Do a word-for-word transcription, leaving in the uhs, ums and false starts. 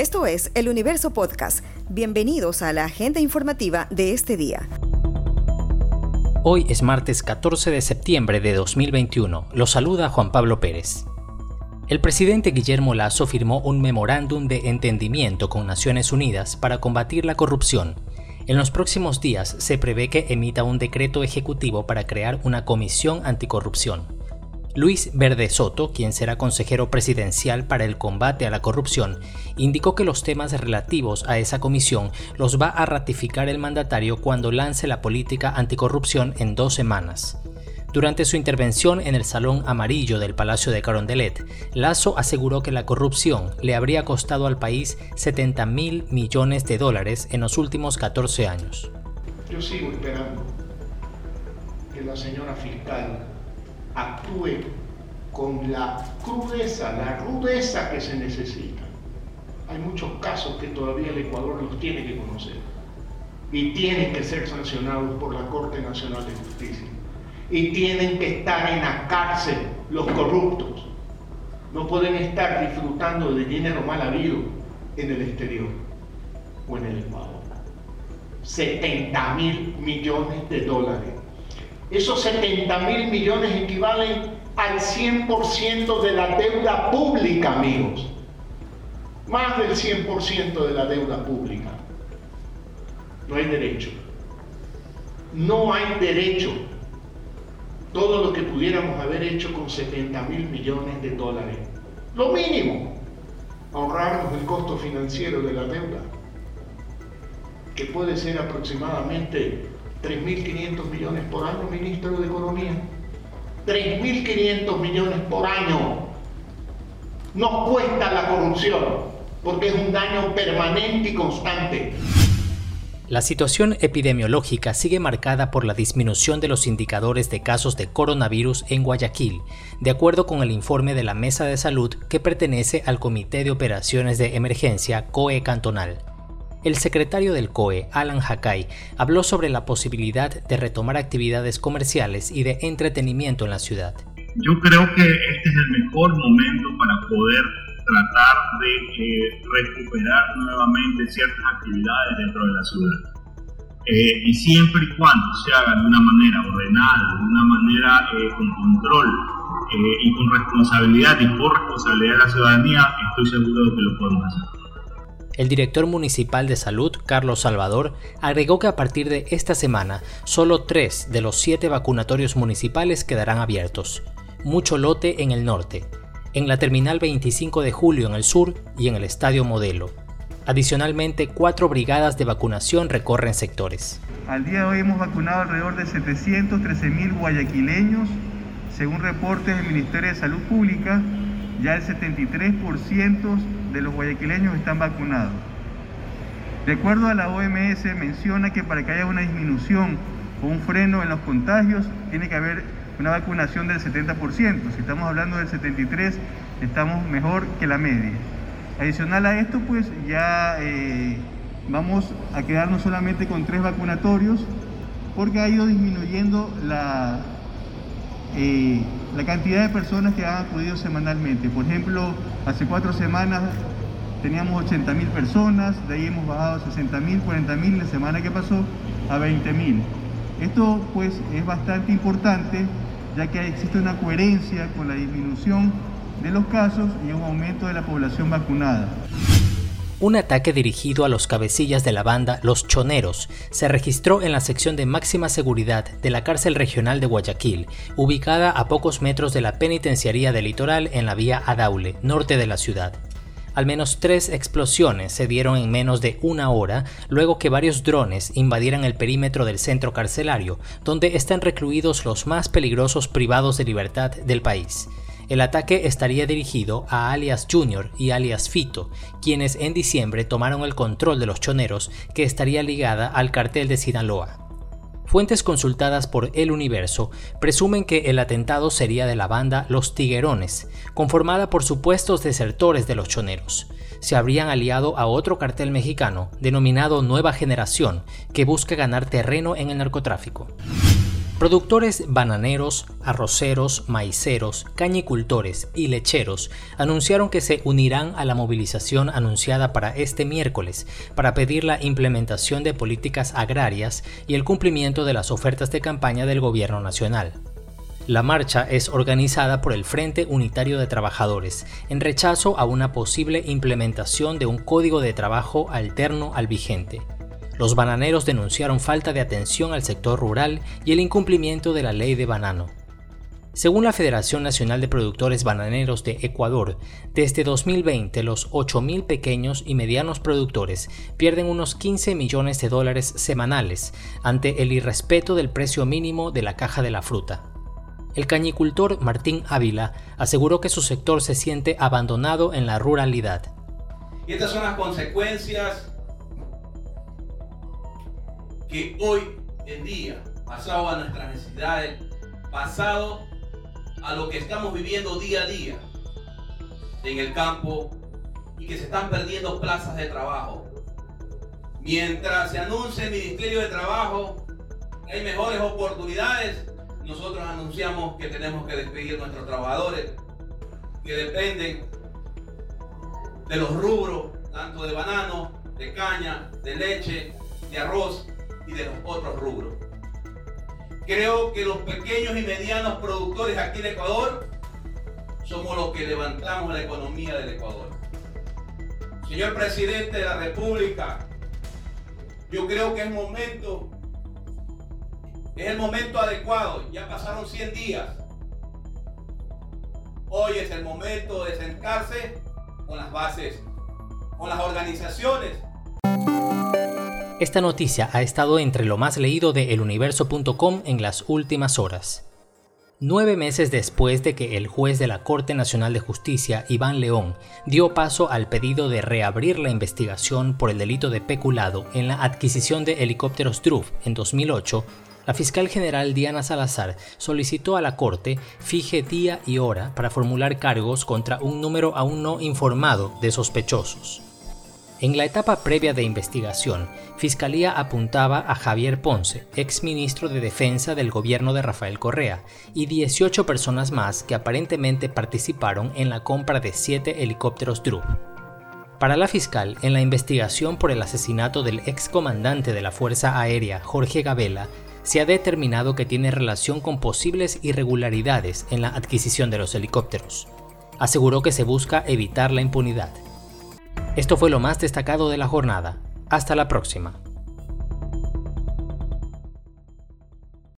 Esto es El Universo Podcast. Bienvenidos a la agenda informativa de este día. Hoy es martes catorce de septiembre de dos mil veintiuno. Los saluda Juan Pablo Pérez. El presidente Guillermo Lasso firmó un memorándum de entendimiento con Naciones Unidas para combatir la corrupción. En los próximos días se prevé que emita un decreto ejecutivo para crear una comisión anticorrupción. Luis Verde Soto, quien será consejero presidencial para el combate a la corrupción, indicó que los temas relativos a esa comisión los va a ratificar el mandatario cuando lance la política anticorrupción en dos semanas. Durante su intervención en el Salón Amarillo del Palacio de Carondelet, Lasso aseguró que la corrupción le habría costado al país setenta mil millones de dólares en los últimos catorce años. Yo sigo esperando que la señora fiscal actúe con la crudeza, la rudeza que se necesita. Hay muchos casos que todavía el Ecuador los tiene que conocer y tienen que ser sancionados por la Corte Nacional de Justicia y tienen que estar en la cárcel los corruptos. No pueden estar disfrutando de dinero mal habido en el exterior o en el Ecuador. setenta mil millones de dólares. Esos setenta mil millones equivalen al cien por ciento de la deuda pública, amigos. Más del cien por ciento de la deuda pública. No hay derecho. No hay derecho. Todo lo que pudiéramos haber hecho con setenta mil millones de dólares. Lo mínimo, ahorrarnos el costo financiero de la deuda, que puede ser aproximadamente tres mil quinientos millones por año, ministro de Economía. tres mil quinientos millones por año. Nos cuesta la corrupción, porque es un daño permanente y constante. La situación epidemiológica sigue marcada por la disminución de los indicadores de casos de coronavirus en Guayaquil, de acuerdo con el informe de la Mesa de Salud que pertenece al Comité de Operaciones de Emergencia C O E Cantonal. El secretario del C O E, Alan Jacay, habló sobre la posibilidad de retomar actividades comerciales y de entretenimiento en la ciudad. Yo creo que este es el mejor momento para poder tratar de eh, recuperar nuevamente ciertas actividades dentro de la ciudad. Eh, y siempre y cuando se haga de una manera ordenada, de una manera eh, con control eh, y con responsabilidad y por responsabilidad de la ciudadanía, estoy seguro de que lo podemos hacer. El director municipal de salud, Carlos Salvador, agregó que a partir de esta semana, solo tres de los siete vacunatorios municipales quedarán abiertos. Mucho lote en el norte, en la terminal veinticinco de julio en el sur y en el Estadio Modelo. Adicionalmente, cuatro brigadas de vacunación recorren sectores. Al día de hoy hemos vacunado alrededor de setecientos trece mil guayaquileños. Según reportes del Ministerio de Salud Pública, ya el setenta y tres por ciento de los guayaquileños están vacunados. De acuerdo a la O M S, menciona que para que haya una disminución o un freno en los contagios, tiene que haber una vacunación del setenta por ciento. Si estamos hablando del setenta y tres por ciento, estamos mejor que la media. Adicional a esto, pues ya eh, vamos a quedarnos solamente con tres vacunatorios, porque ha ido disminuyendo la, eh, la cantidad de personas que han acudido semanalmente. Por ejemplo, hace cuatro semanas teníamos ochenta mil personas, de ahí hemos bajado a sesenta mil, cuarenta mil, la semana que pasó a veinte mil. Esto pues es bastante importante, ya que existe una coherencia con la disminución de los casos y un aumento de la población vacunada. Un ataque dirigido a los cabecillas de la banda Los Choneros se registró en la sección de máxima seguridad de la cárcel regional de Guayaquil, ubicada a pocos metros de la penitenciaría del Litoral en la vía Adaule, norte de la ciudad. Al menos tres explosiones se dieron en menos de una hora luego que varios drones invadieran el perímetro del centro carcelario, donde están recluidos los más peligrosos privados de libertad del país. El ataque estaría dirigido a alias Junior y alias Fito, quienes en diciembre tomaron el control de los choneros, que estaría ligada al cartel de Sinaloa. Fuentes consultadas por El Universo presumen que el atentado sería de la banda Los Tiguerones, conformada por supuestos desertores de los choneros. Se habrían aliado a otro cartel mexicano denominado Nueva Generación, que busca ganar terreno en el narcotráfico. Productores bananeros, arroceros, maiceros, cañicultores y lecheros anunciaron que se unirán a la movilización anunciada para este miércoles para pedir la implementación de políticas agrarias y el cumplimiento de las ofertas de campaña del gobierno nacional. La marcha es organizada por el Frente Unitario de Trabajadores, en rechazo a una posible implementación de un código de trabajo alterno al vigente. Los bananeros denunciaron falta de atención al sector rural y el incumplimiento de la ley de banano. Según la Federación Nacional de Productores Bananeros de Ecuador, desde dos mil veinte los ocho mil pequeños y medianos productores pierden unos quince millones de dólares semanales ante el irrespeto del precio mínimo de la caja de la fruta. El cañicultor Martín Ávila aseguró que su sector se siente abandonado en la ruralidad. Y estas son las consecuencias que hoy en día, pasado a nuestras necesidades, pasado a lo que estamos viviendo día a día en el campo y que se están perdiendo plazas de trabajo. Mientras se anuncia el Ministerio de Trabajo que hay mejores oportunidades, nosotros anunciamos que tenemos que despedir a nuestros trabajadores que dependen de los rubros, tanto de banano, de caña, de leche, de arroz y de los otros rubros. Creo que los pequeños y medianos productores aquí en Ecuador somos los que levantamos la economía del Ecuador. Señor Presidente de la República, yo creo que es momento, es el momento adecuado. Ya pasaron cien días. Hoy es el momento de sentarse con las bases, con las organizaciones. Esta noticia ha estado entre lo más leído de el universo punto com en las últimas horas. Nueve meses después de que el juez de la Corte Nacional de Justicia, Iván León, dio paso al pedido de reabrir la investigación por el delito de peculado en la adquisición de helicópteros D R U F en dos mil ocho, la fiscal general Diana Salazar solicitó a la Corte fije día y hora para formular cargos contra un número aún no informado de sospechosos. En la etapa previa de investigación, Fiscalía apuntaba a Javier Ponce, exministro de Defensa del gobierno de Rafael Correa, y dieciocho personas más que aparentemente participaron en la compra de siete helicópteros D R U F. Para la fiscal, en la investigación por el asesinato del excomandante de la Fuerza Aérea, Jorge Gabela, se ha determinado que tiene relación con posibles irregularidades en la adquisición de los helicópteros. Aseguró que se busca evitar la impunidad. Esto fue lo más destacado de la jornada. Hasta la próxima.